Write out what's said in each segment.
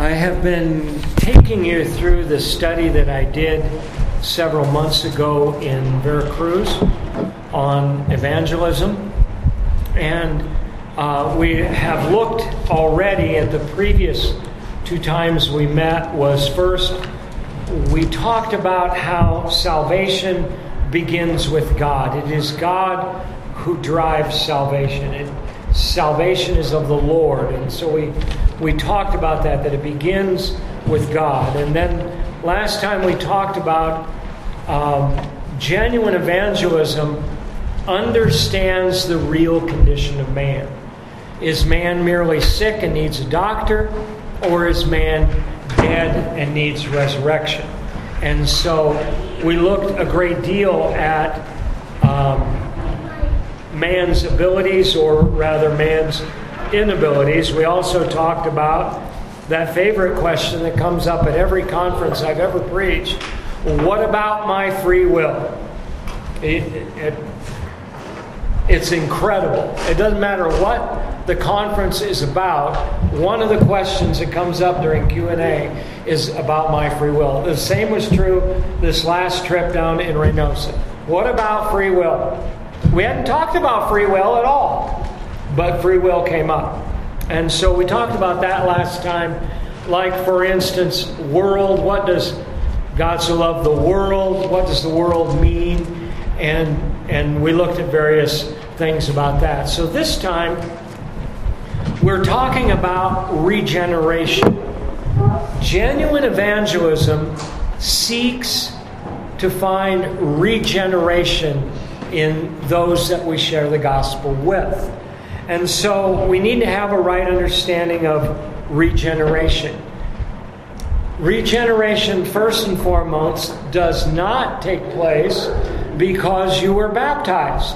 I have been taking you through the study that I did several months ago in Veracruz on evangelism. And we have looked already at the previous 2 times we met. Was first, we talked about how salvation begins with God. It is God who drives salvation. Salvation is of the Lord. And so we talked about that it begins with God. And then last time we talked about genuine evangelism understands the real condition of man. Is man merely sick and needs a doctor, or is man dead and needs resurrection? And so we looked a great deal at man's abilities, or rather man's inabilities. We also talked about that favorite question that comes up at every conference I've ever preached. What about my free will? It's incredible. It doesn't matter what the conference is about. One of the questions that comes up during Q&A is about my free will. The same was true this last trip down in Reynosa. What about free will? We hadn't talked about free will at all, but free will came up. And so we talked about that last time. Like, for instance, world. What does God so love the world? What does the world mean? And we looked at various things about that. So this time, we're talking about regeneration. Genuine evangelism seeks to find regeneration in those that we share the gospel with. And so we need to have a right understanding of regeneration. Regeneration, first and foremost, does not take place because you were baptized.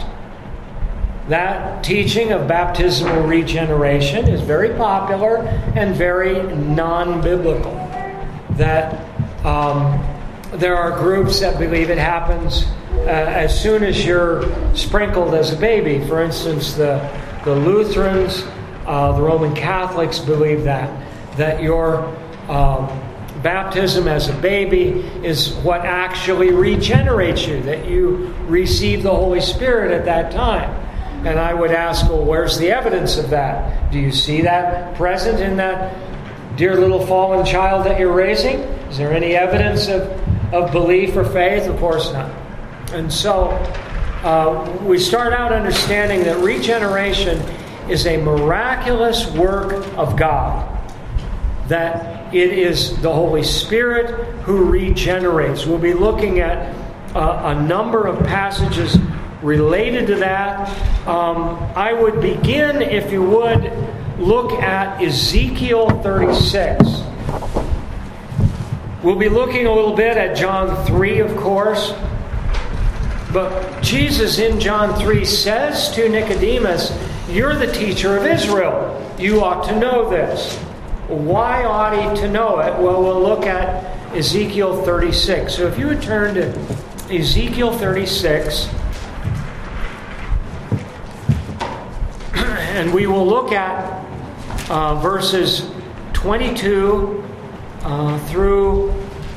That teaching of baptismal regeneration is very popular and very non-biblical. That there are groups that believe it happens as soon as you're sprinkled as a baby. For instance, the Lutherans, the Roman Catholics believe that your baptism as a baby is what actually regenerates you, that you receive the Holy Spirit at that time. And I would ask, well, where's the evidence of that? Do you see that present in that dear little fallen child that you're raising? Is there any evidence of belief or faith? Of course not. And so we start out understanding that regeneration is a miraculous work of God. That it is the Holy Spirit who regenerates. We'll be looking at a number of passages related to that. I would begin, if you would, look at Ezekiel 36. We'll be looking a little bit at John 3, of course. But Jesus in John 3 says to Nicodemus, "You're the teacher of Israel. You ought to know this." Why ought he to know it? Well, we'll look at Ezekiel 36. So if you would turn to Ezekiel 36, and we will look at verses 22 through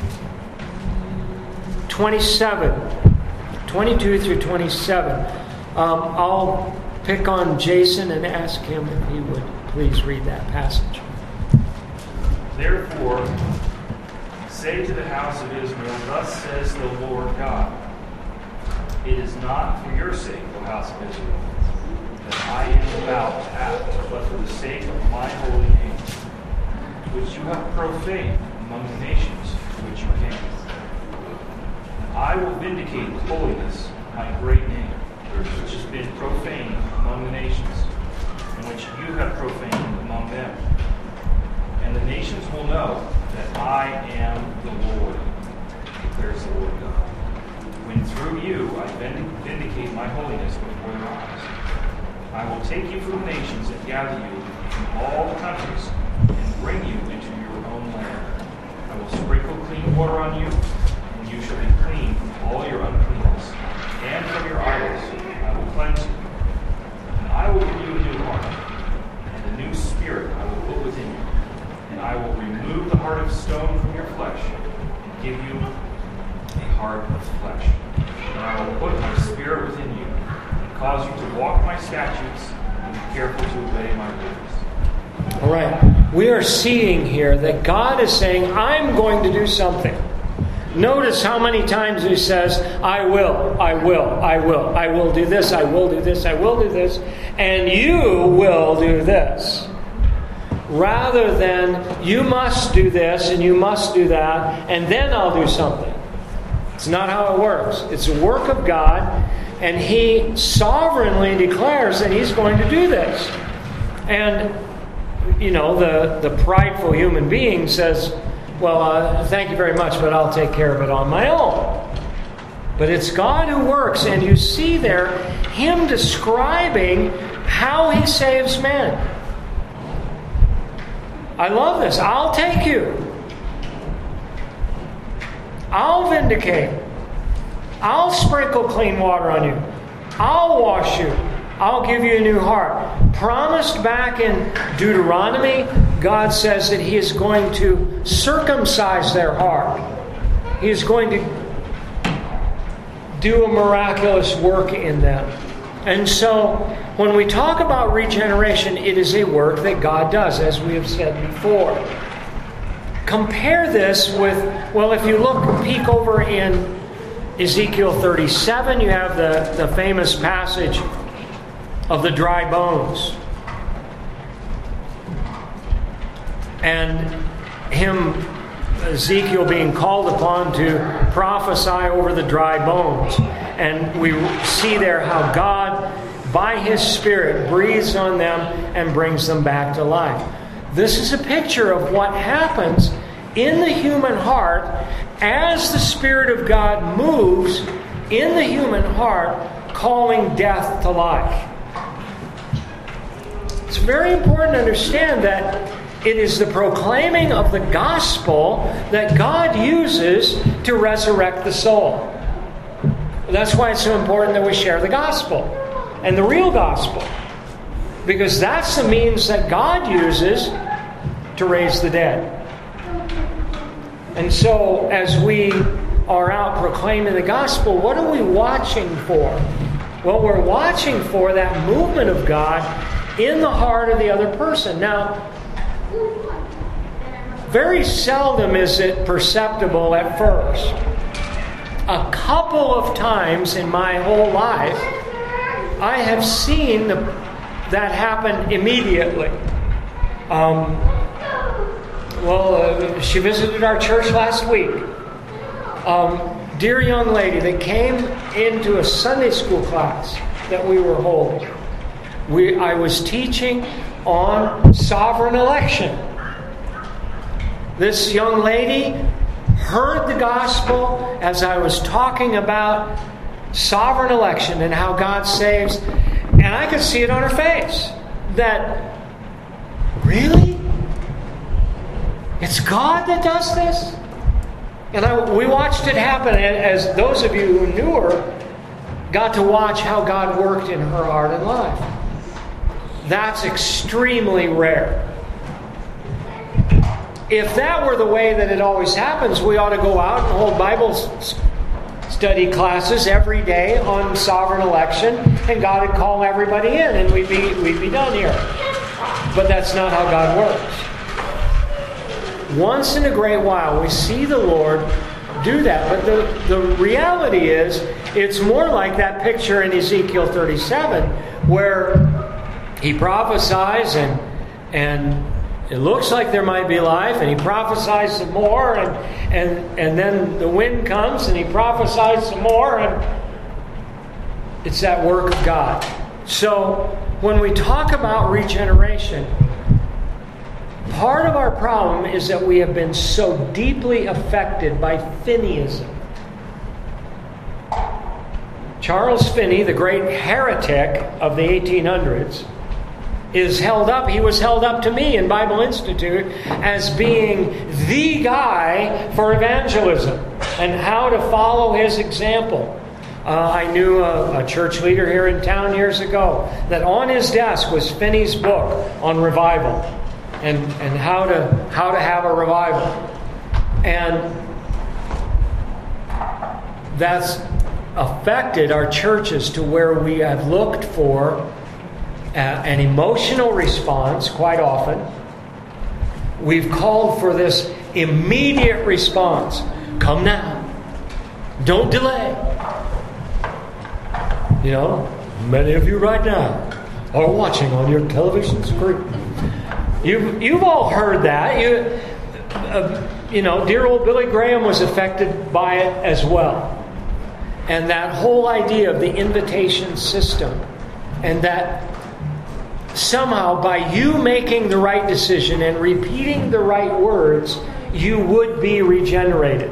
27. 22 through 27. I'll pick on Jason and ask him if he would please read that passage. Therefore, say to the house of Israel, thus says the Lord God, it is not for your sake, O house of Israel, that I am about to act, but for the sake of my holy name, which you have profaned among the nations to which you came. And I will vindicate with holiness my great name, which has been profaned among the nations, and which you have profaned among them. And the nations will know that I am the Lord, declares the Lord God, when through you I vindicate my holiness before their eyes. I will take you from the nations and gather you from all the countries and bring you into your own land. I will sprinkle clean water on you, and you shall be clean from all your uncleanness, and from your idols I will cleanse you. And I will give you a new heart, and a new spirit I will put within you, and I will remove remove the heart of stone from your flesh and give you a heart of flesh. And I will put my spirit within you and cause you to walk my statutes and be careful to obey my rules. All right. We are seeing here that God is saying, I'm going to do something. Notice how many times he says, I will, I will, I will. I will do this, I will do this, I will do this. And you will do this. Rather than, you must do this and you must do that, and then I'll do something. It's not how it works. It's a work of God, and he sovereignly declares that he's going to do this. And, the prideful human being says, well, thank you very much, but I'll take care of it on my own. But it's God who works, and you see there him describing how he saves men. I love this. I'll take you. I'll vindicate. I'll sprinkle clean water on you. I'll wash you. I'll give you a new heart. Promised back in Deuteronomy, God says that he is going to circumcise their heart. He is going to do a miraculous work in them. And so, when we talk about regeneration, it is a work that God does, as we have said before. Compare this with, if you peek over in Ezekiel 37, you have the famous passage of the dry bones. And Ezekiel being called upon to prophesy over the dry bones. And we see there how God, by his Spirit, breathes on them and brings them back to life. This is a picture of what happens in the human heart as the Spirit of God moves in the human heart, calling death to life. It's very important to understand that it is the proclaiming of the gospel that God uses to resurrect the soul. That's why it's so important that we share the gospel and the real gospel, because that's the means that God uses to raise the dead. And so, as we are out proclaiming the gospel, what are we watching for? Well, we're watching for that movement of God in the heart of the other person. Now, very seldom is it perceptible at first. A couple of times in my whole life, I have seen that happen immediately. She visited our church last week. Dear young lady that came into a Sunday school class that we were holding. I was teaching on sovereign election. This young lady heard the gospel as I was talking about sovereign election and how God saves, and I could see it on her face. That, really? It's God that does this? And we watched it happen, as those of you who knew her got to watch how God worked in her heart and life. That's extremely rare. If that were the way that it always happens, we ought to go out and hold Bible study classes every day on sovereign election, and God would call everybody in, and we'd be done here. But that's not how God works. Once in a great while, we see the Lord do that. But the reality is, it's more like that picture in Ezekiel 37, where he prophesies and it looks like there might be life, and he prophesies some more, and then the wind comes and he prophesies some more, and it's that work of God. So when we talk about regeneration, part of our problem is that we have been so deeply affected by Finneyism. Charles Finney, the great heretic of the 1800s, is held up. He was held up to me in Bible Institute as being the guy for evangelism and how to follow his example. I knew a church leader here in town years ago that on his desk was Finney's book on revival. and how to have a revival. And that's affected our churches to where we have looked for an emotional response quite often. We've called for this immediate response. Come now. Don't delay. You know, many of you right now are watching on your television screen. You've all heard that. You know, dear old Billy Graham was affected by it as well. And that whole idea of the invitation system, and that somehow by you making the right decision and repeating the right words, you would be regenerated.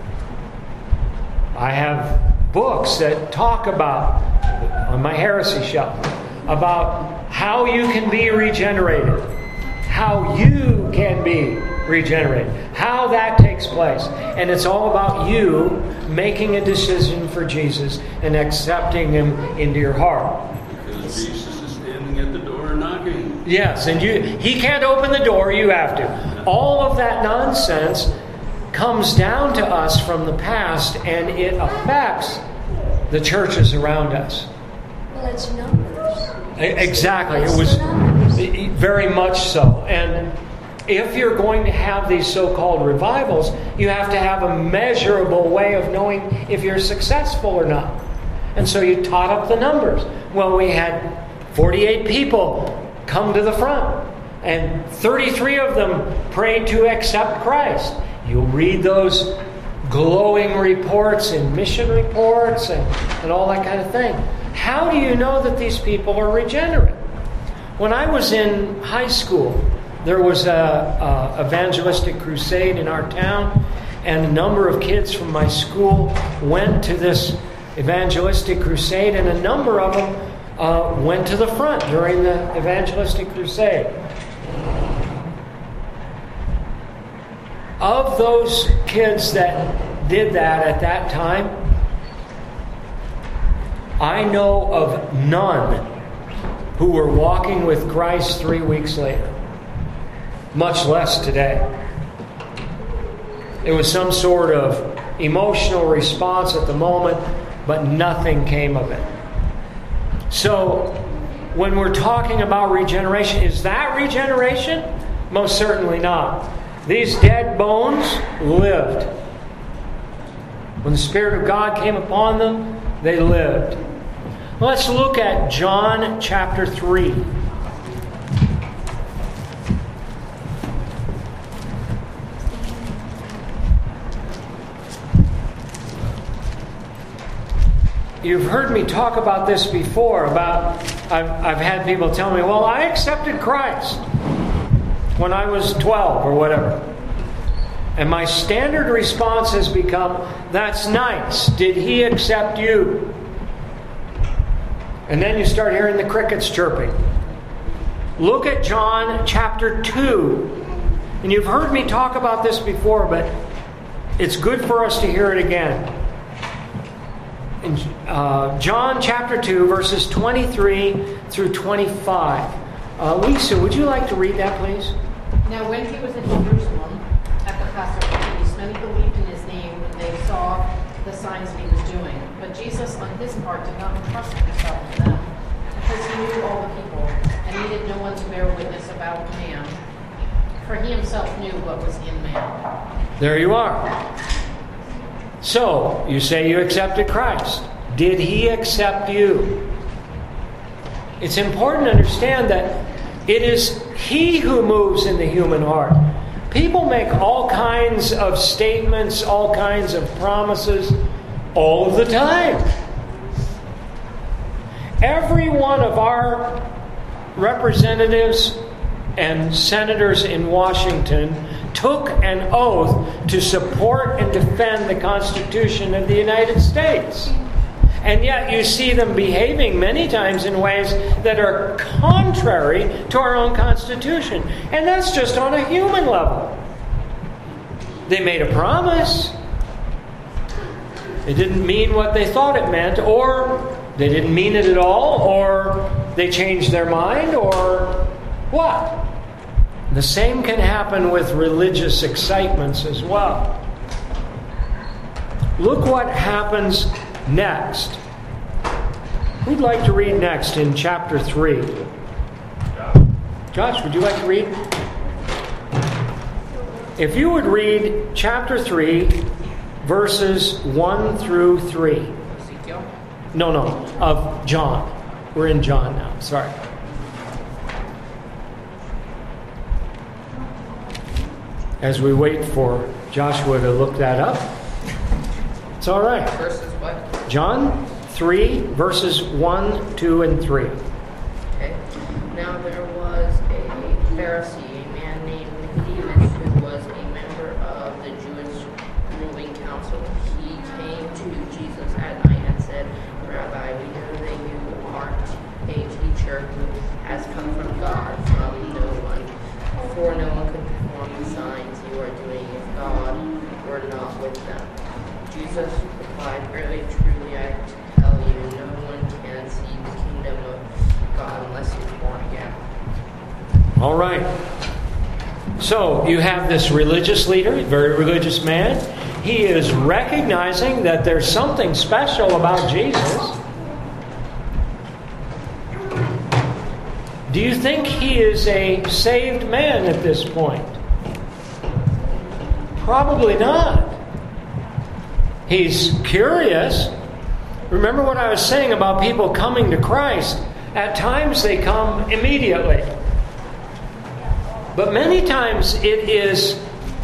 I have books that talk about, on my heresy shelf, about how you can be regenerated, how you can be regenerated, how that takes place. And it's all about you making a decision for Jesus and accepting Him into your heart. Because Jesus is standing at the door knocking. Yes, and He can't open the door, you have to. All of that nonsense comes down to us from the past, and it affects the churches around us. Well, it's numbers. Exactly. It's It was numbers. very much so. And if you're going to have these so-called revivals, you have to have a measurable way of knowing if you're successful or not. And so you tot up the numbers. Well, we had 48 people come to the front, and 33 of them prayed to accept Christ. You'll read those glowing reports in mission reports and all that kind of thing. How do you know that these people are regenerate? When I was in high school, there was a evangelistic crusade in our town, and a number of kids from my school went to this evangelistic crusade, and a number of them went to the front during the evangelistic crusade. Of those kids that did that at that time, I know of none who were walking with Christ 3 weeks later, much less today. It was some sort of emotional response at the moment, but nothing came of it. So, when we're talking about regeneration, is that regeneration? Most certainly not. These dead bones lived. When the Spirit of God came upon them, they lived. Let's look at John chapter 3. You've heard me talk about this before. I've had people tell me, well, I accepted Christ when I was 12 or whatever. And my standard response has become, that's nice. Did He accept you? And then you start hearing the crickets chirping. Look at John chapter 2. And you've heard me talk about this before, but it's good for us to hear it again. In John chapter 2, verses 23 through 25. Lisa, would you like to read that, please? Now when He was in Jerusalem at the Passover feast, many believed in His name when they saw the signs that He was doing. But Jesus, on His part, did not entrust Himself to them, because He knew all the people, and needed no one to bear witness about man, for He Himself knew what was in man. There you are. So, you say you accepted Christ. Did He accept you? It's important to understand that it is He who moves in the human heart. People make all kinds of statements, all kinds of promises, all of the time. Every one of our representatives and senators in Washington took an oath to support and defend the Constitution of the United States. And yet you see them behaving many times in ways that are contrary to our own Constitution. And that's just on a human level. They made a promise. It didn't mean what they thought it meant, or they didn't mean it at all, or they changed their mind, or what? The same can happen with religious excitements as well. Look what happens next. Who'd like to read next in chapter 3? Josh, would you like to read? If you would read chapter 3, verses 1 through 3. Ezekiel? No, of John. We're in John now, sorry. As we wait for Joshua to look that up. It's all right. Verses what? John 3, verses 1, 2, and 3. Okay. Now there was a Pharisee, a man named Nicodemus, who was a member of the Jewish ruling council. He came to Jesus at night and said, Rabbi, we know that you aren't a teacher who has come from God, from no one. For no one could perform the signs you are doing if God were not with them. Jesus replied, Very truly I tell you, no one can see the kingdom of God unless he's born again. All right. So you have this religious leader, a very religious man. He is recognizing that there's something special about Jesus. Do you think he is a saved man at this point? Probably not. He's curious. Remember what I was saying about people coming to Christ. At times they come immediately. But many times it is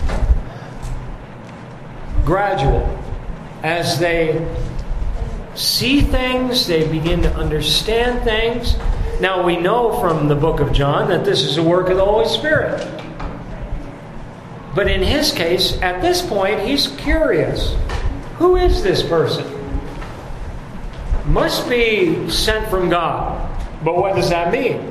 gradual. As they see things, they begin to understand things. Now we know from the book of John that this is a work of the Holy Spirit. But in his case, at this point, he's curious. Who is this person? Must be sent from God. But what does that mean?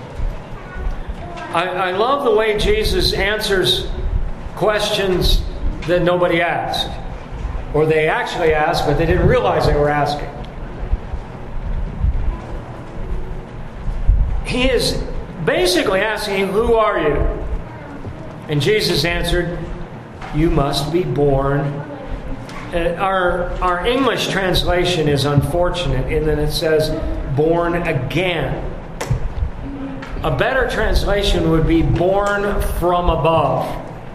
I love the way Jesus answers questions that nobody asked. Or they actually asked, but they didn't realize they were asking. He is basically asking, who are you? And Jesus answered, you must be born. Our English translation is unfortunate in that it says, born again. A better translation would be born from above.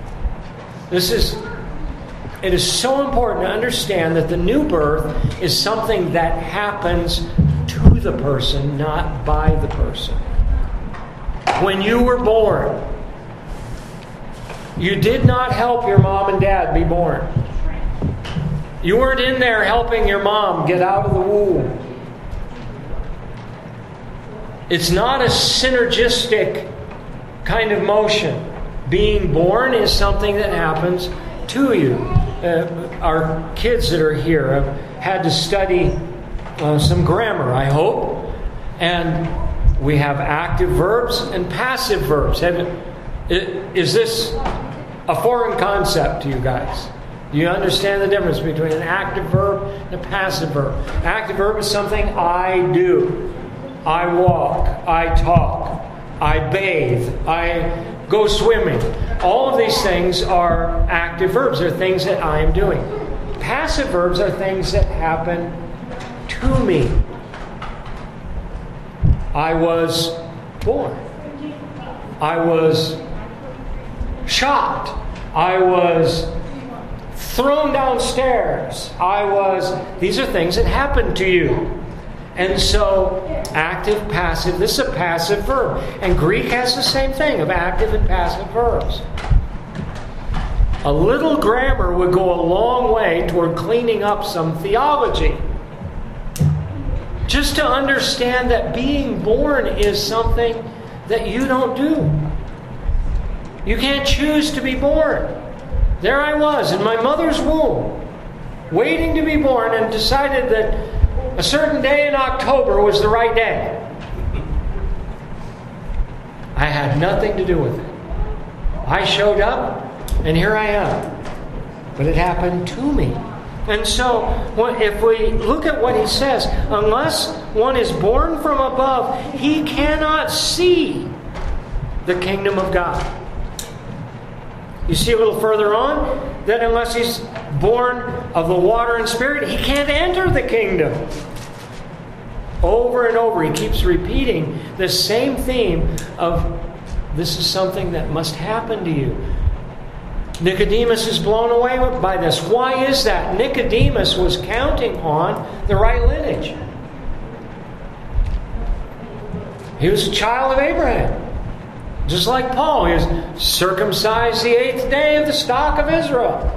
It is so important to understand that the new birth is something that happens to the person, not by the person. When you were born, you did not help your mom and dad be born. You weren't in there helping your mom get out of the womb. It's not a synergistic kind of motion. Being born is something that happens to you. Our kids that are here have had to study some grammar, I hope. And we have active verbs and passive verbs. Is this a foreign concept to you guys? Do you understand the difference between an active verb and a passive verb? Active verb is something I do. I walk. I talk. I bathe. I go swimming. All of these things are active verbs. They're things that I am doing. Passive verbs are things that happen to me. I was born. I was shot. I was thrown downstairs. These are things that happen to you. And so, active, passive, this is a passive verb. And Greek has the same thing of active and passive verbs. A little grammar would go a long way toward cleaning up some theology. Just to understand that being born is something that you don't do. You can't choose to be born. There I was in my mother's womb, waiting to be born, and decided that a certain day in October was the right day. I had nothing to do with it. I showed up, and here I am. But it happened to me. And so, if we look at what he says, unless one is born from above, he cannot see the kingdom of God. You see a little further on that unless he's born of the water and Spirit, he can't enter the kingdom. Over and over, he keeps repeating the same theme of this is something that must happen to you. Nicodemus is blown away by this. Why is that? Nicodemus was counting on the right lineage. He was a child of Abraham. Just like Paul, he was circumcised the 8th day of the stock of Israel.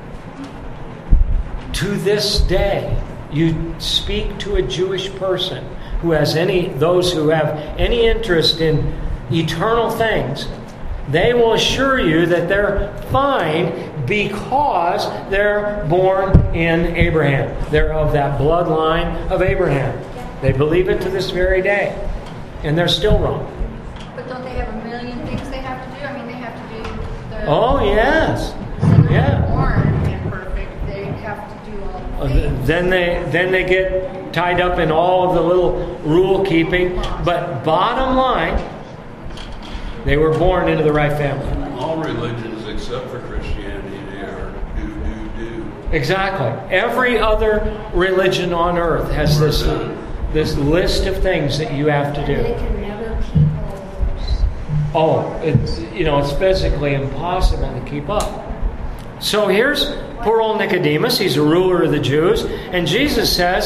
To this day, you speak to a Jewish person who has those who have any interest in eternal things, they will assure you that they're fine because they're born in Abraham. They're of that bloodline of Abraham. They believe it to this very day. And they're still wrong. But don't they have a million things they have to do? I mean, they have to do the... Oh, yes. They're not born imperfect. They have to do all the things. Then they get tied up in all of the little rule keeping. But bottom line, they were born into the right family. All religions except for Christianity, they are do. Exactly. Every other religion on earth has this list of things that you have to They do. can never keep all those. It's physically impossible to keep up. So here's poor old Nicodemus. He's a ruler of the Jews. And Jesus says,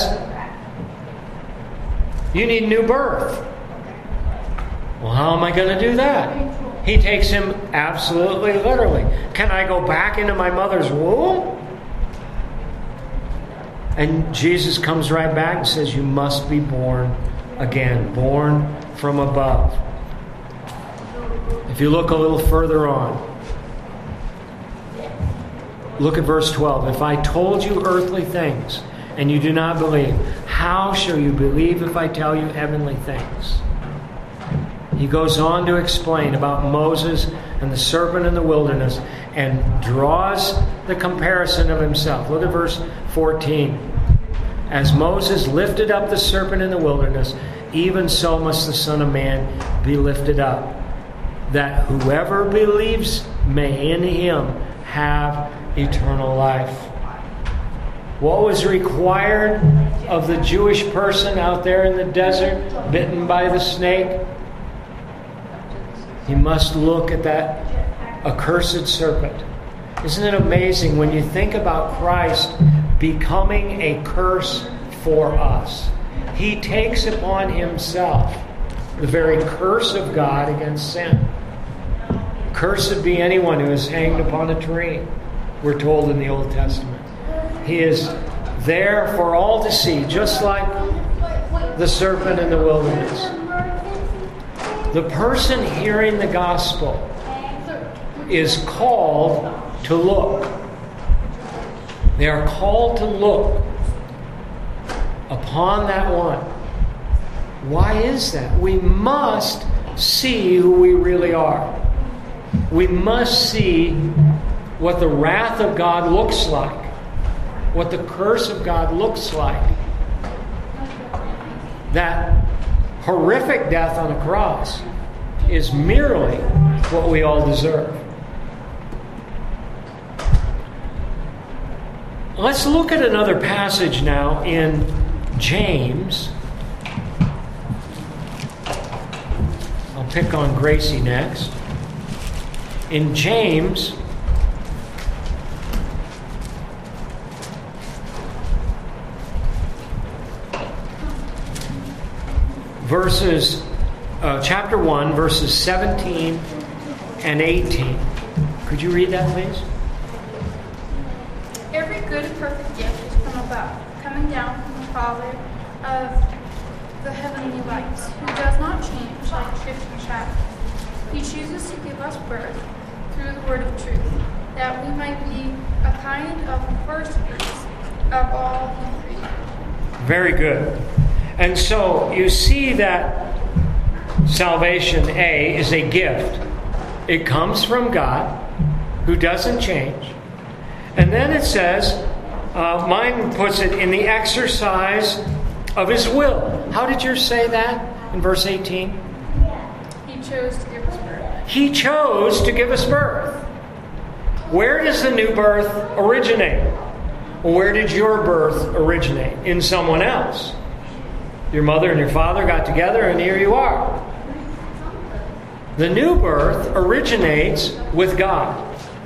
you need new birth. Well, how am I going to do that? He takes him absolutely literally. Can I go back into my mother's womb? And Jesus comes right back and says, you must be born again, born from above. If you look a little further on, look at verse 12. If I told you earthly things and you do not believe, how shall you believe if I tell you heavenly things? He goes on to explain about Moses and the serpent in the wilderness and draws the comparison of himself. Look at verse 14. As Moses lifted up the serpent in the wilderness, even so must the Son of Man be lifted up, that whoever believes may in him have eternal life. What was required of the Jewish person out there in the desert, bitten by the snake? He must look at that accursed serpent. Isn't it amazing when you think about Christ becoming a curse for us? He takes upon himself the very curse of God against sin. Cursed be anyone who is hanged upon a tree, we're told in the Old Testament. He is there for all to see, just like the serpent in the wilderness. The person hearing the gospel is called to look. They are called to look upon that one. Why is that? We must see who we really are. We must see what the wrath of God looks like, what the curse of God looks like. That horrific death on a cross is merely what we all deserve. Let's look at another passage now in James. I'll pick on Gracie next. In James, chapter 1, verses 17 and 18. Could you read that, please? Every good and perfect gift is from above, coming down from the Father of the heavenly lights, who does not change like drift and shadow. He chooses to give us birth through the word of truth, that we might be a kind of first fruits of all he created. Very good. And so you see that salvation, A, is a gift. It comes from God, who doesn't change. And then it says, mine puts it in the exercise of his will. How did yours say that in verse 18? He chose to give us birth. He chose to give us birth. where does the new birth originate? Well, where did your birth originate? In someone else. Your mother and your father got together, and here you are. The new birth originates with God.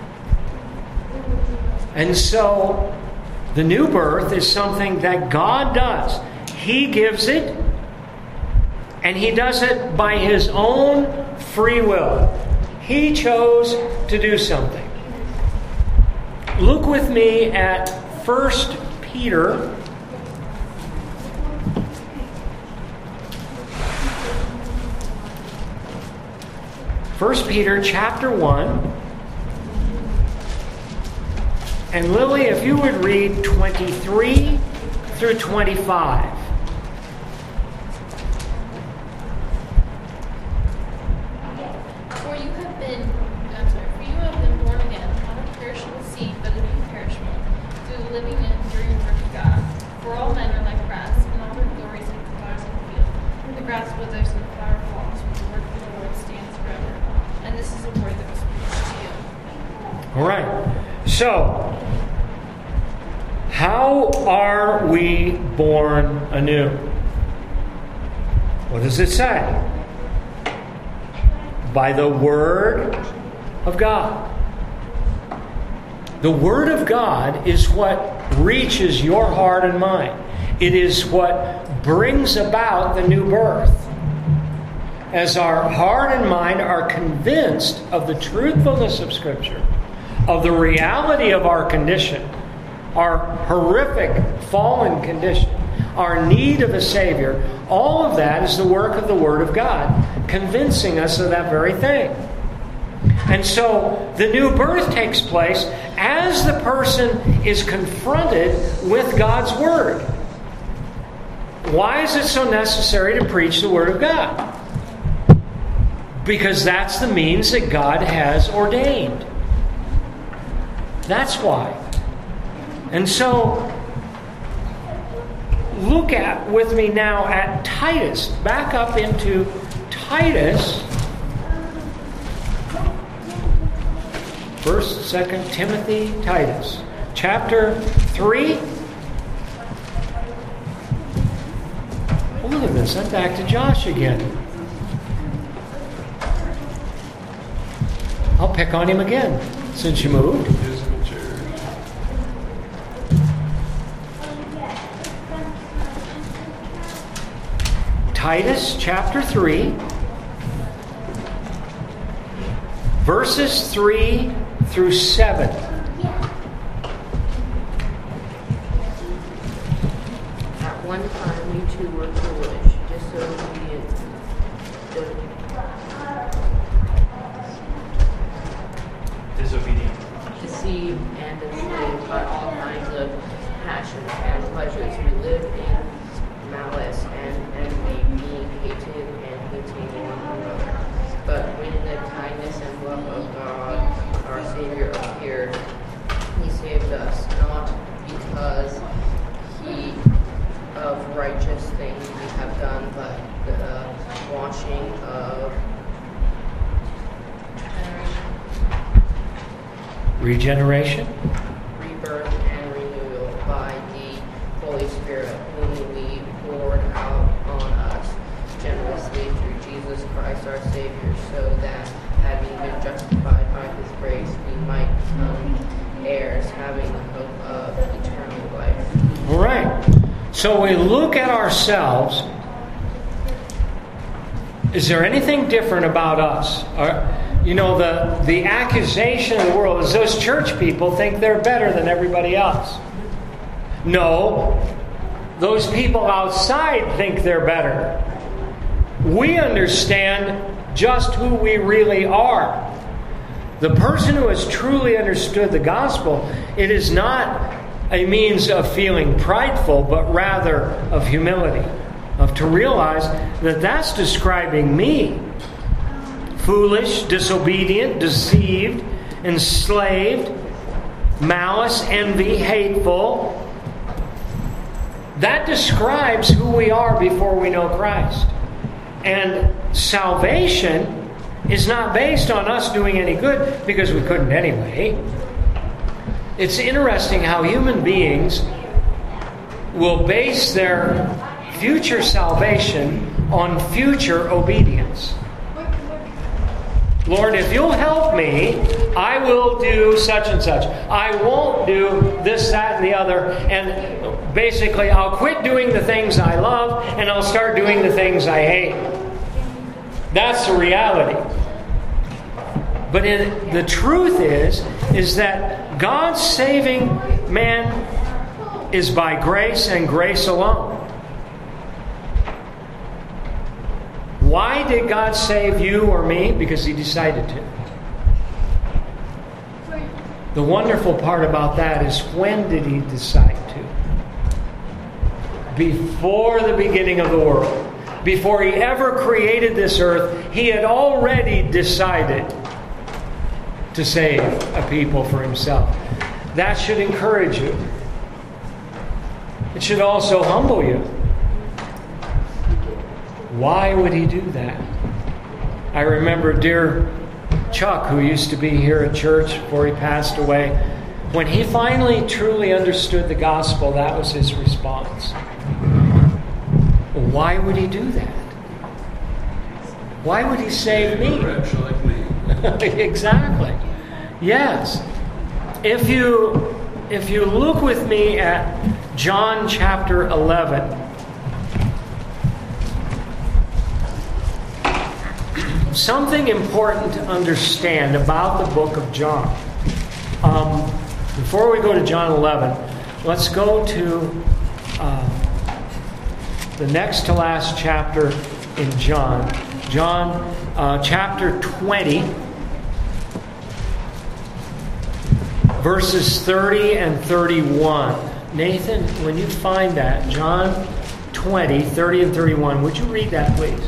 And so, the new birth is something that God does. He gives it, and He does it by His own free will. He chose to do something. Look with me at 1 Peter. 1 Peter chapter 1. And Lily, if you would read 23 through 25. For you have been born again, not of perishable seed, but of imperishable, through the living and enduring word of God. For all men are like grass, and all their glory is like the flowers of the field. The grass withers and the flower falls, but the word of the Lord stands forever. And this is a word that was preached to you. All right. So, how are we born anew? What does it say? By the Word of God. The Word of God is what reaches your heart and mind. It is what brings about the new birth. As our heart and mind are convinced of the truthfulness of Scripture, of the reality of our condition, our horrific fallen condition, our need of a Savior, all of that is the work of the Word of God, convincing us of that very thing. And so the new birth takes place as the person is confronted with God's Word. Why is it so necessary to preach the Word of God? Because that's the means that God has ordained. That's why. And so, look with me now at Titus. Back up into Titus. 1st, 2nd Timothy, Titus. Chapter 3. Oh, look at this. I'm back to Josh again. I'll pick on him again since you moved. Titus chapter 3, verses 3 through 7. At one time you two were foolish, disobedient, deceived and enslaved by all kinds of passions and pleasures. You lived in malice and envy, being hated and hating one another. But when the kindness and love of God, our Savior, appeared, He saved us, not because of righteous things we have done, but the washing of Regeneration. Rebirth and renewal by the Holy Spirit, whom we poured out on us generously through Jesus Christ our Savior, so that, having been justified by His grace, we might become heirs, having the hope of eternal life. All right. So we look at ourselves. Is there anything different about us? The accusation of the world is those church people think they're better than everybody else. No, those people outside think they're better. We understand just who we really are. The person who has truly understood the gospel, it is not a means of feeling prideful, but rather of humility, to realize that that's describing me. Foolish, disobedient, deceived, enslaved, malice, envy, hateful. That describes who we are before we know Christ. And salvation is not based on us doing any good, because we couldn't anyway. It's interesting how human beings will base their future salvation on future obedience. Lord, if you'll help me, I will do such and such. I won't do this, that, and the other. And basically, I'll quit doing the things I love and I'll start doing the things I hate. That's the reality. But the truth is that God's saving man is by grace and grace alone. Why did God save you or me? Because He decided to. The wonderful part about that is, when did He decide to? Before the beginning of the world. Before He ever created this earth, He had already decided to save a people for Himself. That should encourage you. It should also humble you. Why would He do that? I remember dear Chuck, who used to be here at church before he passed away, when he finally truly understood the gospel, that was his response. Why would He do that? Why would He save me? Like me. Exactly. Yes. If you look with me at John chapter 11. Something important to understand about the book of John. Before we go to John 11, let's go to the next to last chapter in John. John chapter 20, verses 30 and 31. Nathan, when you find that, John 20, 30 and 31, would you read that, please?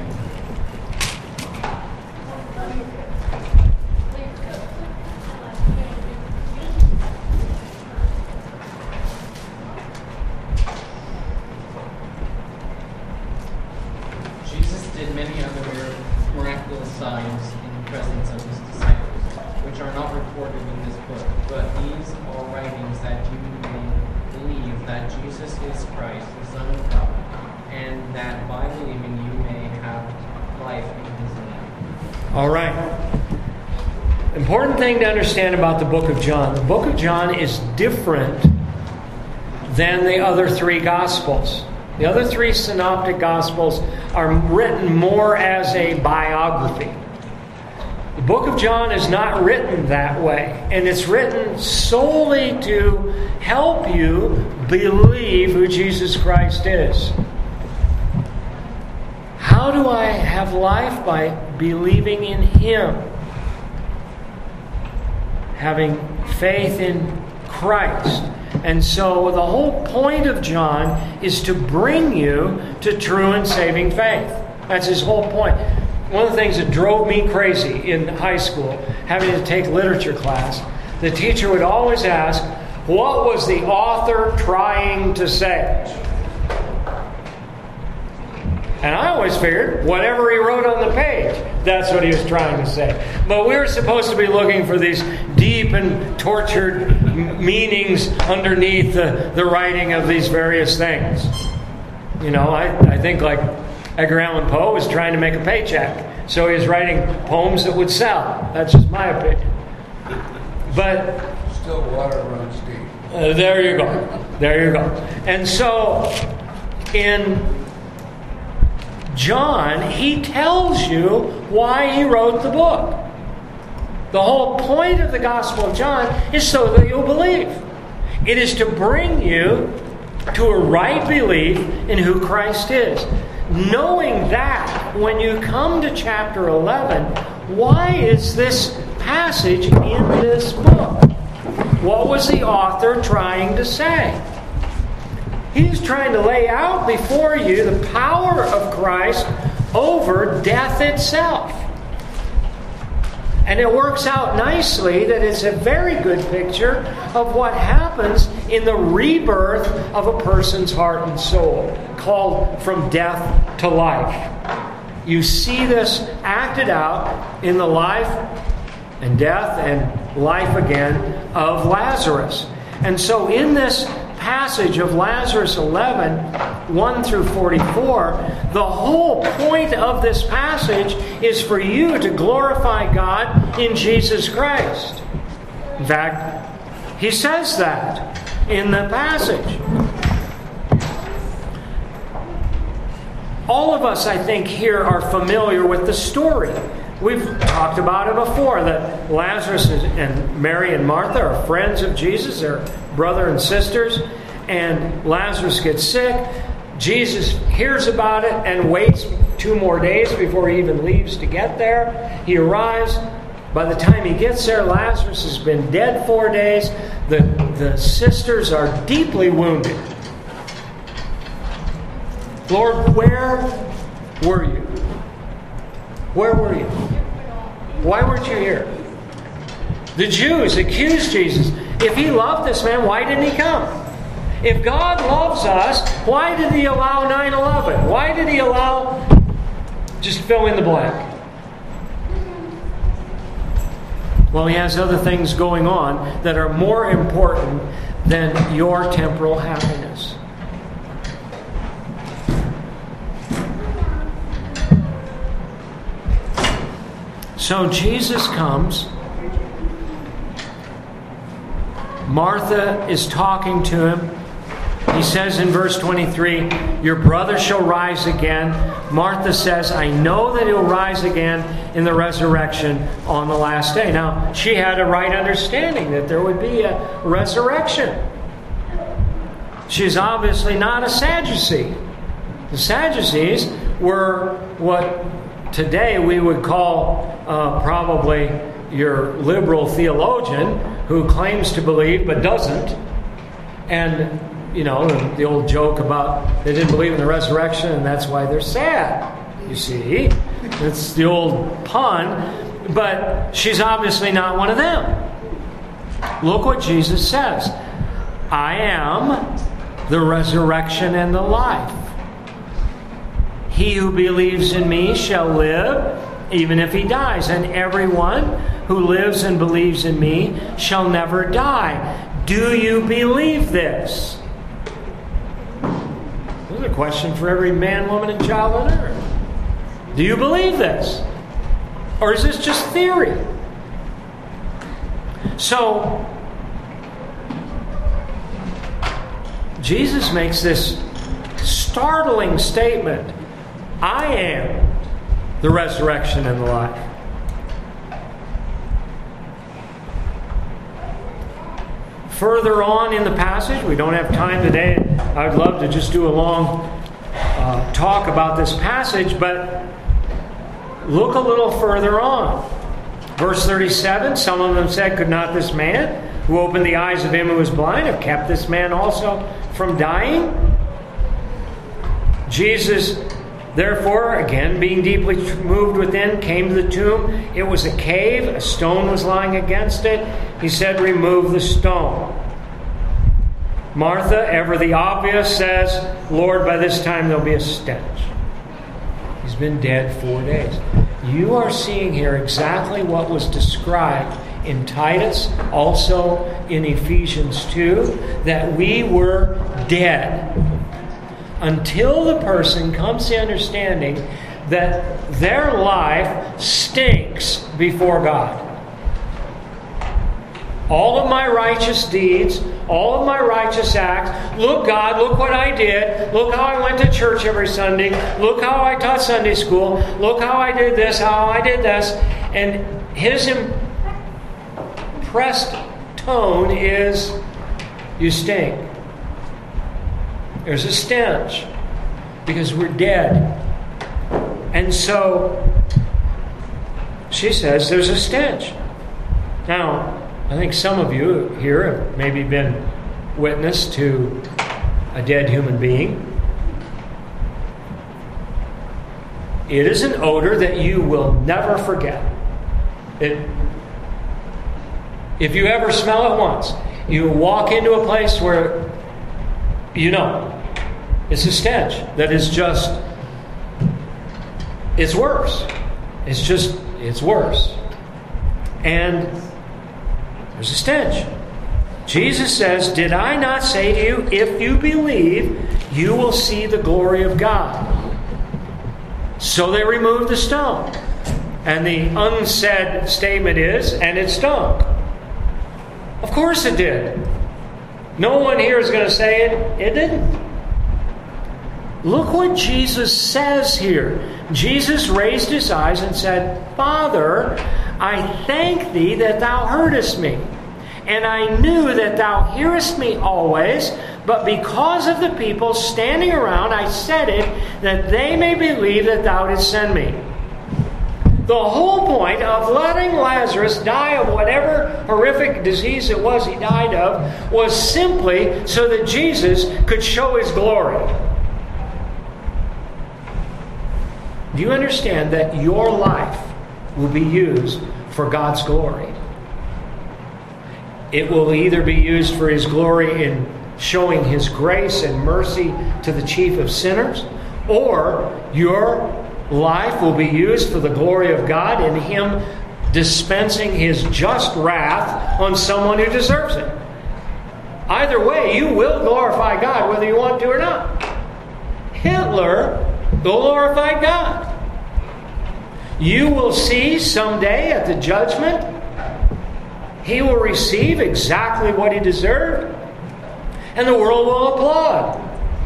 All right. Important thing to understand about the book of John. The book of John is different than the other three Gospels. The other three synoptic Gospels are written more as a biography. The book of John is not written that way. And it's written solely to help you believe who Jesus Christ is. How do I have life? By believing in Him. Having faith in Christ. And so the whole point of John is to bring you to true and saving faith. That's his whole point. One of the things that drove me crazy in high school, having to take literature class, the teacher would always ask, what was the author trying to say? And I always figured, whatever he wrote on the page, that's what he was trying to say. But we were supposed to be looking for these deep and tortured meanings underneath the writing of these various things. You know, I think like Edgar Allan Poe was trying to make a paycheck. So he was writing poems that would sell. That's just my opinion. But still water runs deep. There you go. There you go. And so in John, he tells you why he wrote the book. The whole point of the Gospel of John is so that you'll believe. It is to bring you to a right belief in who Christ is. Knowing that, when you come to chapter 11, why is this passage in this book? What was the author trying to say? He's trying to lay out before you the power of Christ over death itself. And it works out nicely that it's a very good picture of what happens in the rebirth of a person's heart and soul, called from death to life. You see this acted out in the life and death and life again of Lazarus. And so in this passage of Lazarus 11, 1 through 44, the whole point of this passage is for you to glorify God in Jesus Christ. In fact, he says that in the passage. All of us, I think, here are familiar with the story. We've talked about it before, that Lazarus and Mary and Martha are friends of Jesus. They're brother and sisters. And Lazarus gets sick. Jesus hears about it and waits 2 more days before he even leaves to get there. He arrives. By the time he gets there, Lazarus has been dead 4 days. The sisters are deeply wounded. Lord, where were you? Where were you? Why weren't you here? The Jews accused Jesus. If he loved this man, why didn't he come? If God loves us, why did he allow 9/11? Why did he allow... Just fill in the blank. Well, he has other things going on that are more important than your temporal happiness. So Jesus comes. Martha is talking to him. He says in verse 23, your brother shall rise again. Martha says, I know that he'll rise again in the resurrection on the last day. Now, she had a right understanding that there would be a resurrection. She's obviously not a Sadducee. The Sadducees were what today we would call probably your liberal theologian who claims to believe but doesn't. And, you know, the old joke about they didn't believe in the resurrection and that's why they're sad. You see, it's the old pun. But she's obviously not one of them. Look what Jesus says. I am the resurrection and the life. He who believes in me shall live, even if he dies. And everyone who lives and believes in me shall never die. Do you believe this? This is a question for every man, woman, and child on earth. Do you believe this? Or is this just theory? So, Jesus makes this startling statement. I am the resurrection and the life. Further on in the passage, we don't have time today. I'd love to just do a long talk about this passage, but look a little further on. Verse 37, some of them said, could not this man who opened the eyes of him who was blind have kept this man also from dying? Jesus, therefore, again, being deeply moved within, came to the tomb. It was a cave. A stone was lying against it. He said, remove the stone. Martha, ever the obvious, says, Lord, by this time there'll be a stench. He's been dead 4 days. You are seeing here exactly what was described in Titus, also in Ephesians 2, that we were dead. Until the person comes to understanding that their life stinks before God. All of my righteous deeds, all of my righteous acts, look God, look what I did, look how I went to church every Sunday, look how I taught Sunday school, look how I did this, how I did this. And his impressed tone is, you stink. There's a stench because we're dead. And so she says there's a stench. Now, I think some of you here have maybe been witness to a dead human being. It is an odor that you will never forget. If you ever smell it once, you walk into a place where you know it's a stench that is just, it's worse. It's worse. And There's a stench. Jesus says, did I not say to you, if you believe, you will see the glory of God? So they removed the stone. And the unsaid statement is, and it stunk. Of course it did. No one here is going to say it didn't. Look what Jesus says here. Jesus raised his eyes and said, Father, I thank thee that thou heardest me. And I knew that thou hearest me always, but because of the people standing around, I said it, that they may believe that thou didst send me. The whole point of letting Lazarus die of whatever horrific disease it was he died of was simply so that Jesus could show his glory. Do you understand that your life will be used for God's glory? It will either be used for his glory in showing his grace and mercy to the chief of sinners, or your life will be used for the glory of God in him dispensing his just wrath on someone who deserves it. Either way, you will glorify God whether you want to or not. Hitler glorified God. You will see someday at the judgment, he will receive exactly what he deserved, and the world will applaud,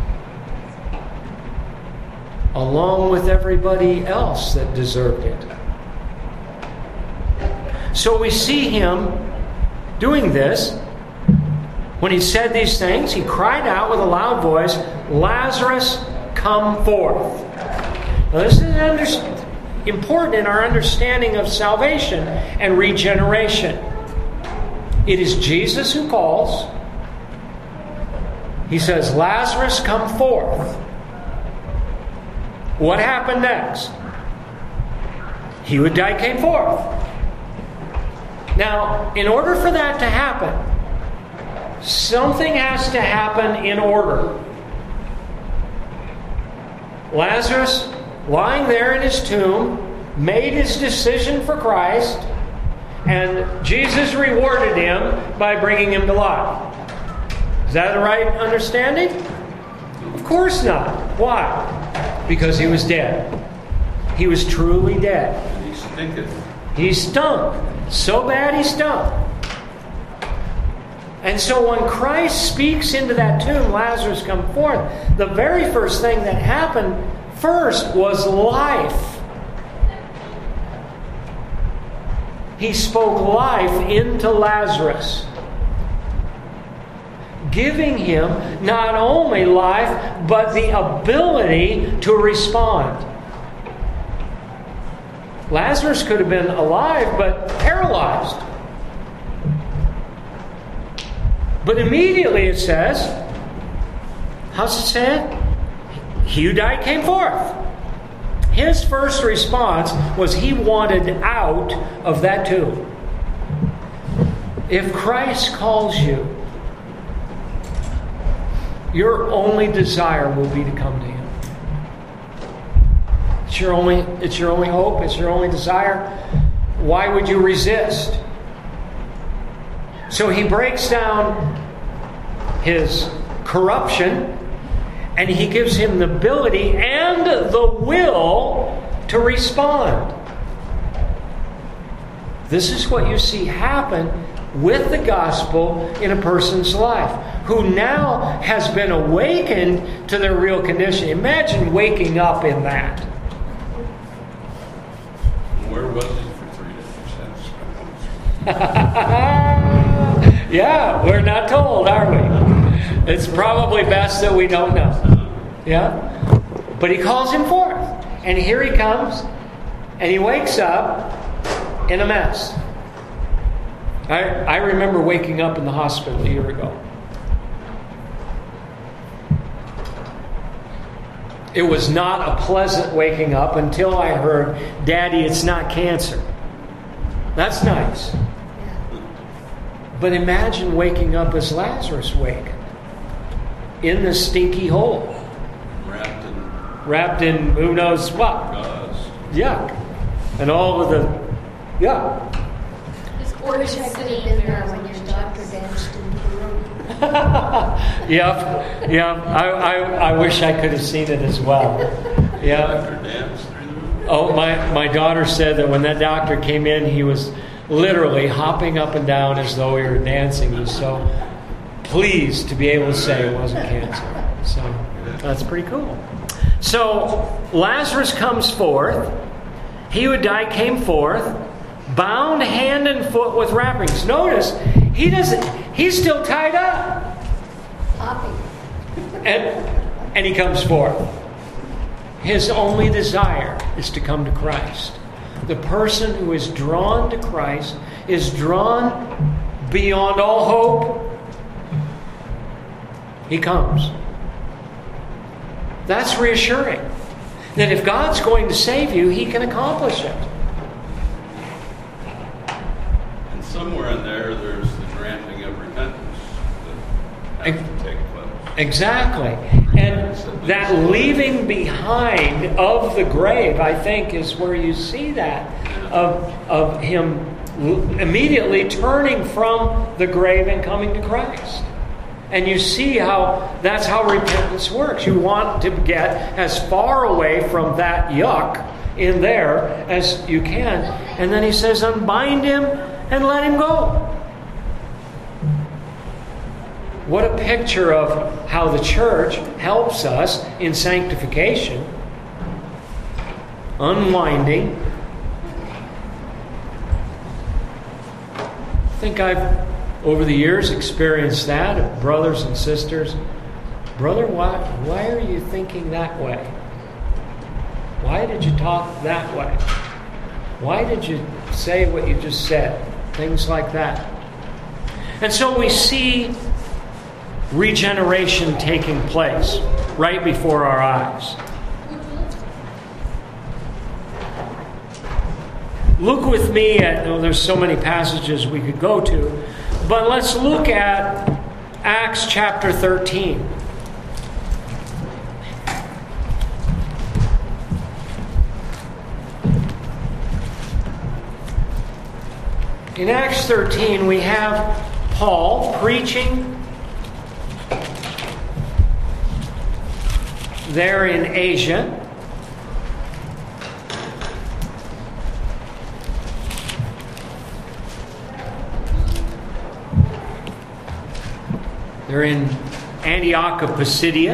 along with everybody else that deserved it. So we see him doing this. When he said these things, he cried out with a loud voice, Lazarus, come forth. Now this is important in our understanding of salvation and regeneration. It is Jesus who calls. He says, Lazarus, come forth. What happened next? He who died came forth. Now, in order for that to happen, something has to happen in order. Lazarus, lying there in his tomb, made his decision for Christ, and Jesus rewarded him by bringing him to life. Is that the right understanding? Of course not. Why? Because he was dead. He was truly dead. And he stinketh. He stunk. So bad he stunk. And so when Christ speaks into that tomb, Lazarus come forth, the very first thing that happened first was life. He spoke life into Lazarus, giving him not only life, but the ability to respond. Lazarus could have been alive, but paralyzed. But immediately it says, how's it said? He who died came forth. His first response was he wanted out of that tomb. If Christ calls you, your only desire will be to come to him. It's your only hope, it's your only desire. Why would you resist? So he breaks down his corruption, and he gives him the ability and the will to respond. This is what you see happen with the gospel in a person's life, who now has been awakened to their real condition. Imagine waking up in that. Where was he for 3 days? Yeah, we're not told, are we? It's probably best that we don't know. Yeah? But he calls him forth. And here he comes. And he wakes up in a mess. I remember waking up in the hospital a year ago. It was not a pleasant waking up until I heard, Daddy, it's not cancer. That's nice. But imagine waking up as Lazarus wakened. In the stinky hole. Wrapped in who knows what. Gauze. Yuck. And all of the... Yeah. This I wish I could have been there when Yep. I wish I could have seen it as well. Yeah. Doctor danced through the room. Oh, my daughter said that when that doctor came in, he was literally hopping up and down as though he were dancing. He was so pleased to be able to say it wasn't cancer. So that's pretty cool. So Lazarus comes forth. He who died came forth, bound hand and foot with wrappings. Notice, he's still tied up. And he comes forth. His only desire is to come to Christ. The person who is drawn to Christ is drawn beyond all hope. He comes. That's reassuring. That if God's going to save you, He can accomplish it. And somewhere in there's the granting of repentance that has to take place. Exactly. And that leaving behind of the grave, I think, is where you see that of Him immediately turning from the grave and coming to Christ. And you see how that's how repentance works. You want to get as far away from that yuck in there as you can. And then He says, unbind him and let him go. What a picture of how the church helps us in sanctification. Unwinding. I think I've, over the years, experienced that of brothers and sisters. Brother, why are you thinking that way? Why did you talk that way? Why did you say what you just said? Things like that. And so we see regeneration taking place right before our eyes. Look with me at, there's so many passages we could go to, but let's look at Acts chapter 13. In Acts 13, we have Paul preaching there in Asia. They're in Antioch of Pisidia.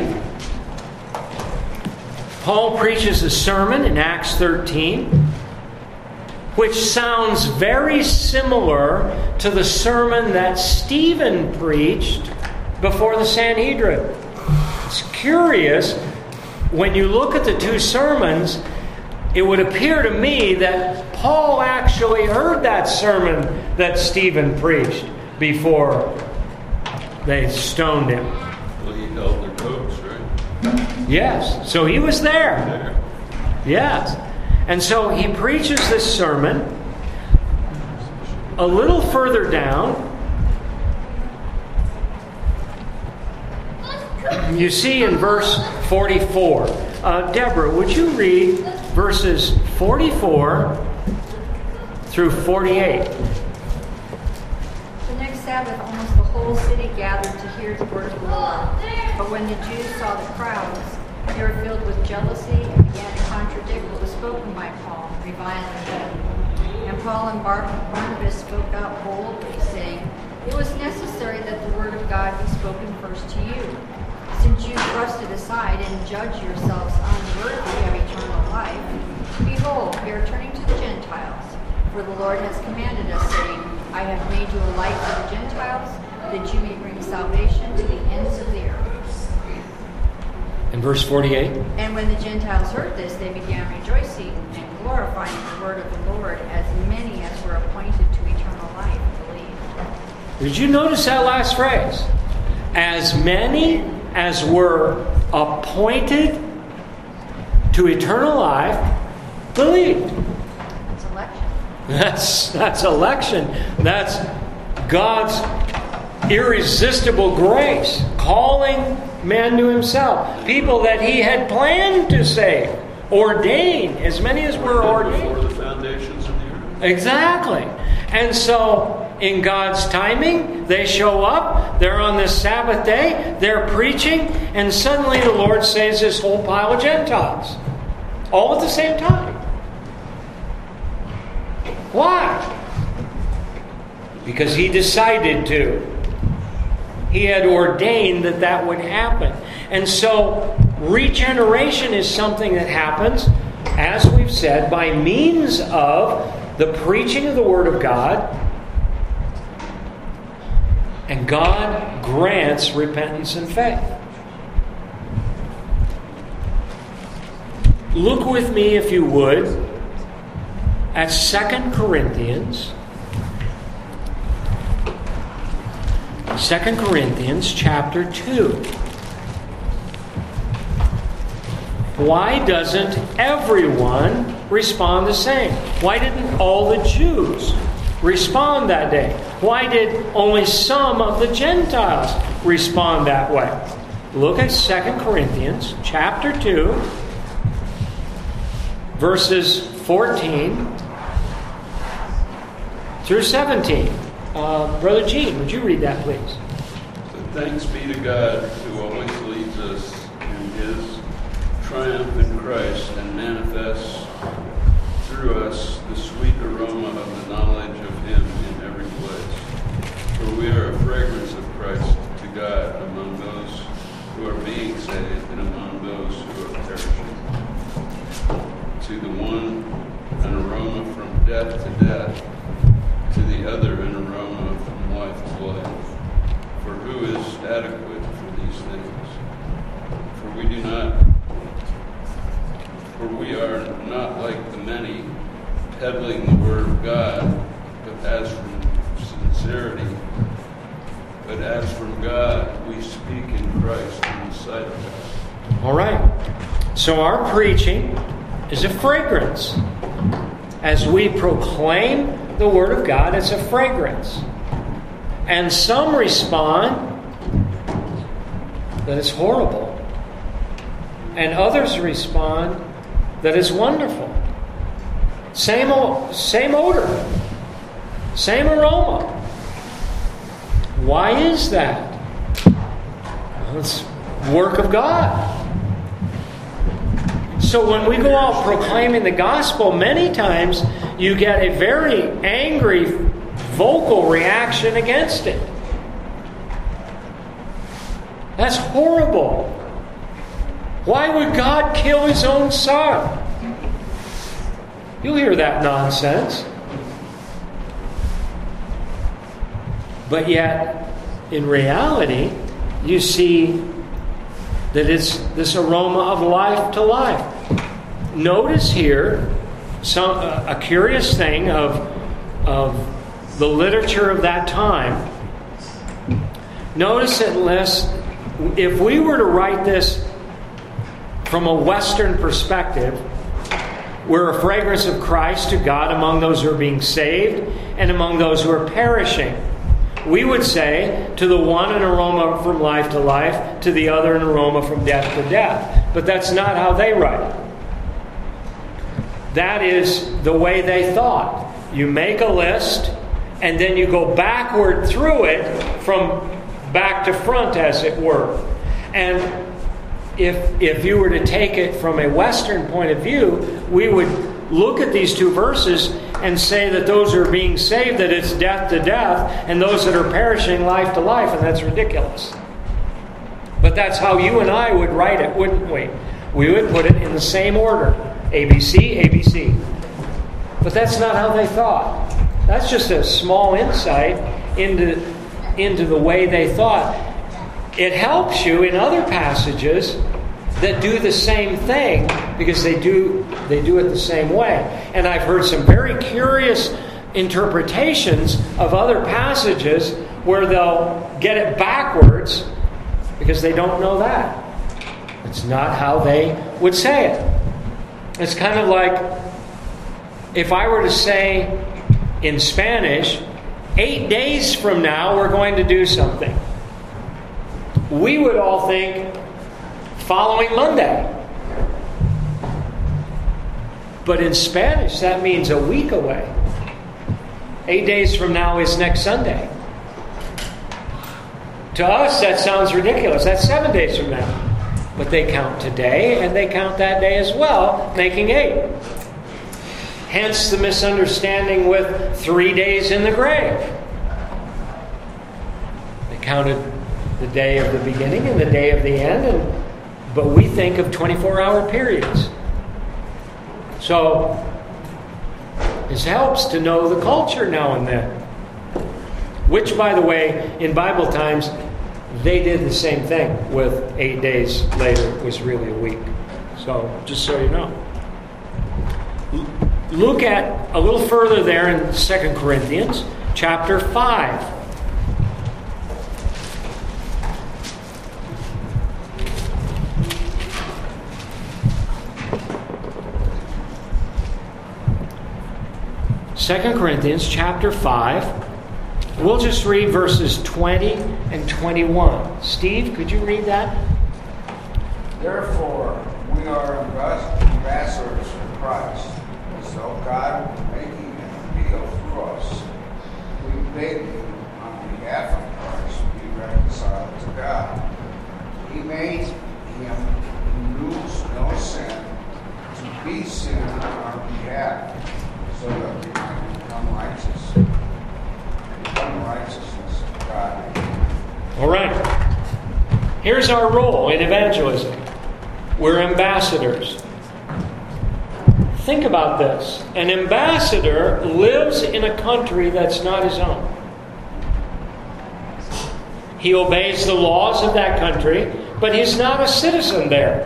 Paul preaches a sermon in Acts 13, which sounds very similar to the sermon that Stephen preached before the Sanhedrin. It's curious, when you look at the two sermons, it would appear to me that Paul actually heard that sermon that Stephen preached before they stoned him. Well, he held their coats, right? Yes, so he was there. Yes. And so he preaches this sermon. A little further down, you see in verse 44. Deborah, would you read verses 44 through 48? The next Sabbath, almost the whole city gathered to hear the word of the Lord. But when the Jews saw the crowds, they were filled with jealousy and began to contradict what was spoken by Paul, reviling him. And Paul and Barnabas spoke out boldly, saying, "It was necessary that the word of God be spoken first to you. Since you thrust it aside and judge yourselves unworthy of eternal life, behold, we are turning to the Gentiles. For the Lord has commanded us, saying, I have made you a light to the Gentiles, that you may bring salvation to the ends of the earth." In verse 48. And when the Gentiles heard this, they began rejoicing and glorifying the word of the Lord, as many as were appointed to eternal life believed. Did you notice that last phrase? As many as were appointed to eternal life believed. It's election. That's election. That's God's irresistible grace, calling men to Himself. People that He had planned to save, ordained, as many as were ordained. Before the foundations of the earth. Exactly. And so in God's timing, they show up, they're on this Sabbath day, they're preaching, and suddenly the Lord saves this whole pile of Gentiles. All at the same time. Why? Because He decided to. He had ordained that that would happen. And so, regeneration is something that happens, as we've said, by means of the preaching of the Word of God. And God grants repentance and faith. Look with me, if you would, at 2 Corinthians. 2 Corinthians chapter 2. Why doesn't everyone respond the same? Why didn't all the Jews respond that day? Why did only some of the Gentiles respond that way? Look at 2 Corinthians chapter 2, verses 14 through 17. Brother Gene, would you read that, please? So thanks be to God who always leads us in His triumph in Christ and manifests through us the sweet aroma of the knowledge of Him in every place. For we are a fragrance of Christ to God among those who are being saved and among those who are perishing. To the one, an aroma from death to death, to the other, an aroma from life to life. For who is adequate for these things? For we are not like the many peddling the word of God, but as from God we speak in Christ in the sight of God. All right. So our preaching is a fragrance. As we proclaim the Word of God, it's a fragrance. And some respond that it's horrible. And others respond that it's wonderful. Same odor. Same aroma. Why is that? Well, it's work of God. So when we go out proclaiming the gospel, many times you get a very angry vocal reaction against it. That's horrible. Why would God kill His own Son? You'll hear that nonsense. But yet, in reality, you see that it's this aroma of life to life. Notice here a curious thing of the literature of that time. Notice that if we were to write this from a Western perspective, we're a fragrance of Christ to God among those who are being saved and among those who are perishing. We would say, to the one an aroma from life to life, to the other an aroma from death to death. But that's not how they write it. That is the way they thought. You make a list, and then you go backward through it from back to front, as it were. And if you were to take it from a Western point of view, we would look at these two verses and say that those who are being saved, that it's death to death, and those that are perishing, life to life, and that's ridiculous. But that's how you and I would write it, wouldn't we? We would put it in the same order. ABC, ABC. But that's not how they thought. That's just a small insight into the way they thought. It helps you in other passages that do the same thing, because they do it the same way. And I've heard some very curious interpretations of other passages where they'll get it backwards because they don't know that. It's not how they would say it. It's kind of like if I were to say in Spanish, 8 days from now we're going to do something. We would all think following Monday. But in Spanish, that means a week away. 8 days from now is next Sunday. To us, that sounds ridiculous. That's 7 days from now. But they count today, and they count that day as well, making 8. Hence the misunderstanding with 3 days in the grave. They counted the day of the beginning and the day of the end, but we think of 24-hour periods. So, this helps to know the culture now and then. Which, by the way, in Bible times, they did the same thing with 8 days later. It was really a week. So, just so you know. Look at a little further there in 2 Corinthians chapter 5. Second Corinthians chapter 5. We'll just read verses 20 and 21. Steve, could you read that? Therefore, we are ambassadors for Christ, as though God were making a deal through us. We beg you, on behalf of Christ, be reconciled to God. He made him who knew no sin to be sin on our behalf, so that we might become righteous. Righteousness of God. All right. Here's our role in evangelism. We're ambassadors. Think about this. An ambassador lives in a country that's not his own. He obeys the laws of that country, but he's not a citizen there.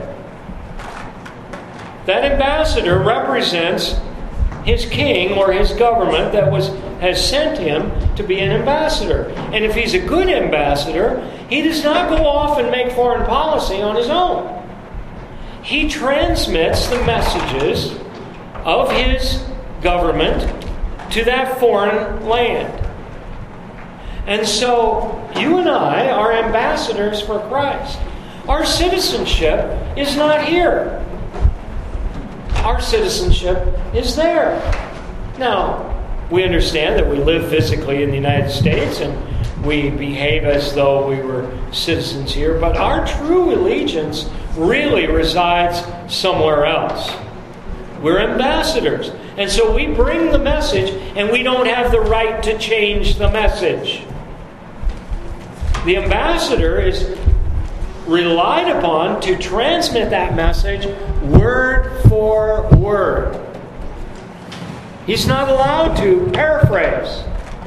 That ambassador represents his king or his government that has sent him to be an ambassador. And if he's a good ambassador, he does not go off and make foreign policy on his own. He transmits the messages of his government to that foreign land. And so, you and I are ambassadors for Christ. Our citizenship is not here. Our citizenship is there. Now, we understand that we live physically in the United States and we behave as though we were citizens here, but our true allegiance really resides somewhere else. We're ambassadors. And so we bring the message, and we don't have the right to change the message. The ambassador is relied upon to transmit that message word for word. He's not allowed to paraphrase.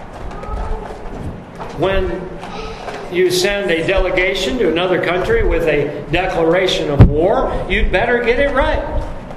When you send a delegation to another country with a declaration of war, you'd better get it right.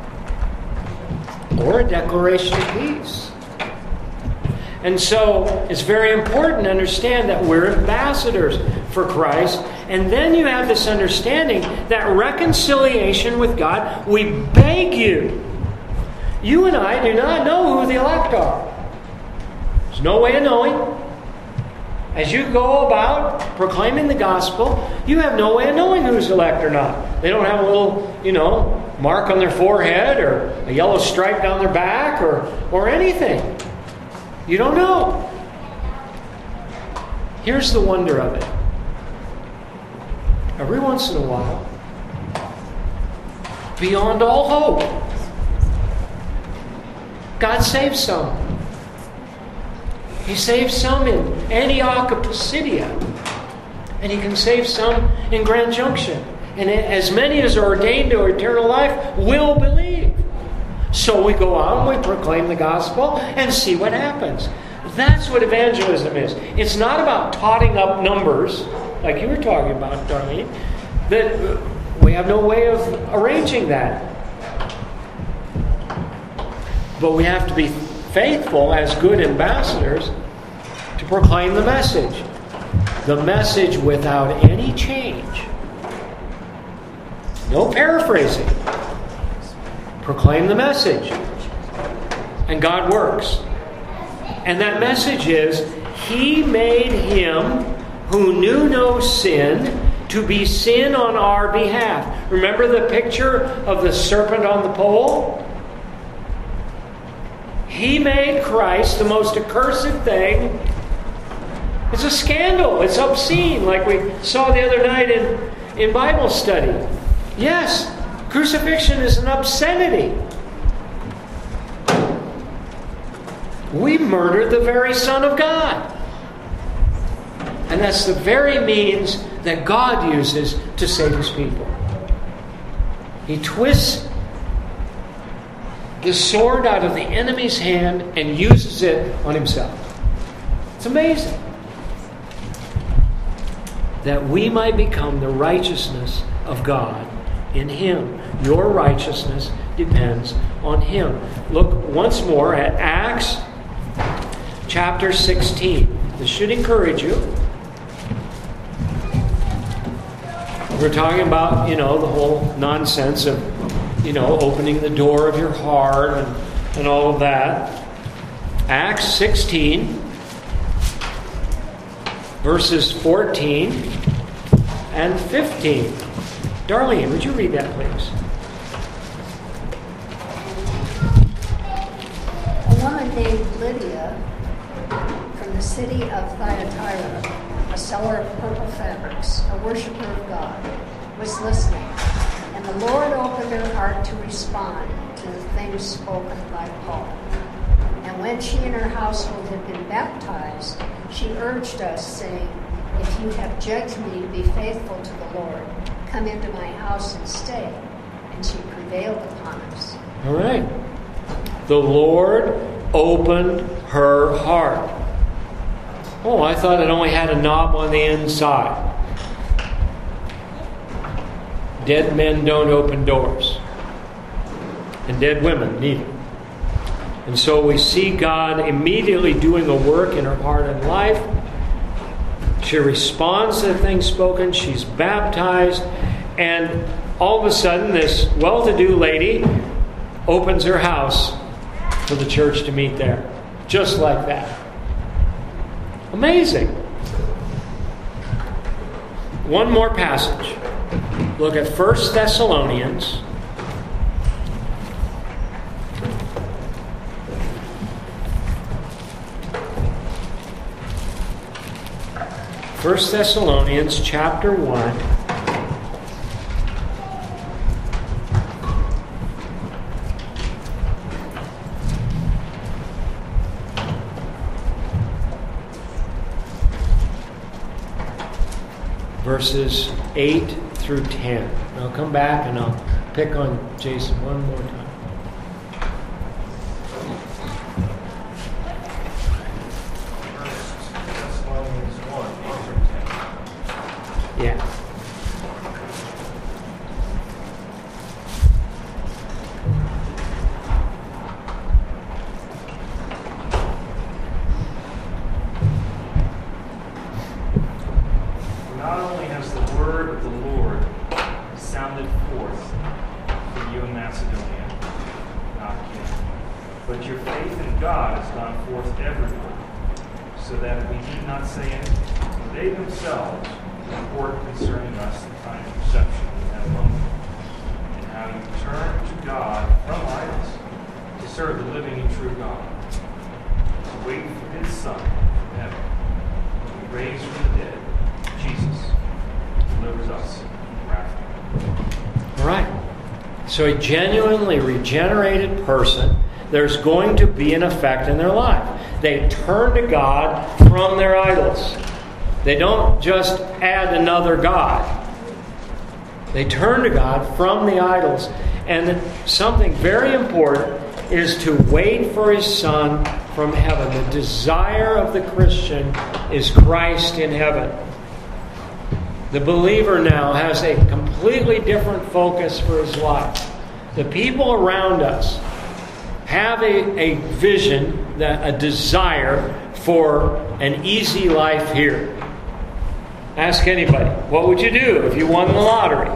Or a declaration of peace. And so it's very important to understand that we're ambassadors for Christ. And then you have this understanding that reconciliation with God, we beg you. You and I do not know who the elect are. There's no way of knowing. As you go about proclaiming the gospel, you have no way of knowing who's elect or not. They don't have a little, mark on their forehead or a yellow stripe down their back or anything. You don't know. Here's the wonder of it. Every once in a while, beyond all hope, God saves some. He saves some in Antioch of Pisidia. And He can save some in Grand Junction. And as many as are ordained to eternal life will believe. So we go out and we proclaim the gospel and see what happens. That's what evangelism is. It's not about totting up numbers, like you were talking about, Darlene. That we have no way of arranging that. But we have to be faithful as good ambassadors to proclaim the message. The message without any change. No paraphrasing. Proclaim the message. And God works. And that message is, He made Him who knew no sin to be sin on our behalf. Remember the picture of the serpent on the pole? He made Christ the most accursed thing. It's a scandal. It's obscene, like we saw the other night in Bible study. Yes, crucifixion is an obscenity. We murdered the very Son of God. And that's the very means that God uses to save His people. He twists the sword out of the enemy's hand and uses it on Himself. It's amazing. That we might become the righteousness of God in Him. Your righteousness depends on Him. Look once more at Acts chapter 16. This should encourage you. We're talking about, the whole nonsense of, opening the door of your heart and all of that. Acts 16, verses 14 and 15. Darlene, would you read that, please? A woman named Lydia from the city of Thyatira, a seller of purple fabrics, a worshiper of God, was listening, and the Lord opened her heart to respond to the things spoken by Paul. And when she and her household had been baptized, she urged us, saying, "If you have judged me to be faithful to the Lord, come into my house and stay." And she prevailed upon us. All right. The Lord opened her heart. Oh, I thought it only had a knob on the inside. Dead men don't open doors. And dead women neither. And so we see God immediately doing a work in her heart and life. She responds to the things spoken. She's baptized. And all of a sudden, this well-to-do lady opens her house for the church to meet there. Just like that. Amazing. One more passage. Look at 1 Thessalonians. First Thessalonians chapter 1. Verses 8 through 10. And I'll come back and I'll pick on Jason one more time. Yeah. Not only has the word of the Lord sounded forth for you in Macedonia, not Achaia, but your faith in God has gone forth everywhere, so that we need not say anything. For they themselves report concerning us the kind of reception we had among them, and how you turned to God from idols to serve the living and true God, to wait for His Son from heaven, to be raised from the dead, Jesus delivers us from wrath. All right. So a genuinely regenerated person, there's going to be an effect in their life. They turn to God from their idols. They don't just add another God. They turn to God from the idols. And something very important is to wait for His Son from heaven. The desire of the Christian is Christ in heaven. The believer now has a completely different focus for his life. The people around us have a vision, a desire for an easy life here. Ask anybody, what would you do if you won the lottery?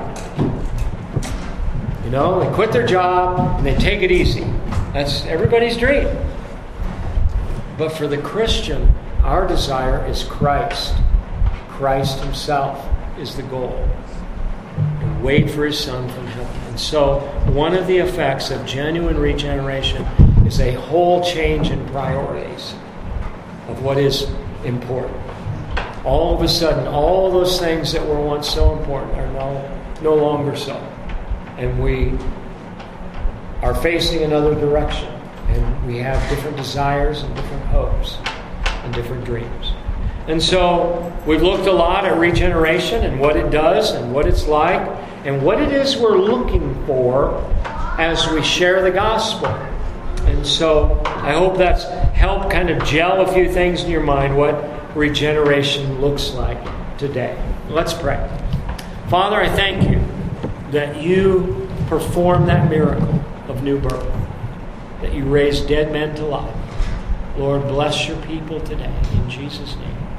They quit their job and they take it easy. That's everybody's dream. But for the Christian, our desire is Christ. Christ Himself is the goal. And wait for His Son from heaven. And so, one of the effects of genuine regeneration is a whole change in priorities of what is important. All of a sudden, all those things that were once so important are no longer so. And we are facing another direction. And we have different desires and different hopes and different dreams. And so we've looked a lot at regeneration and what it does and what it's like and what it is we're looking for as we share the gospel. And so I hope that's helped kind of gel a few things in your mind what regeneration looks like today. Let's pray. Father, I thank you that you performed that miracle of new birth, that you raised dead men to life. Lord, bless your people today. In Jesus' name.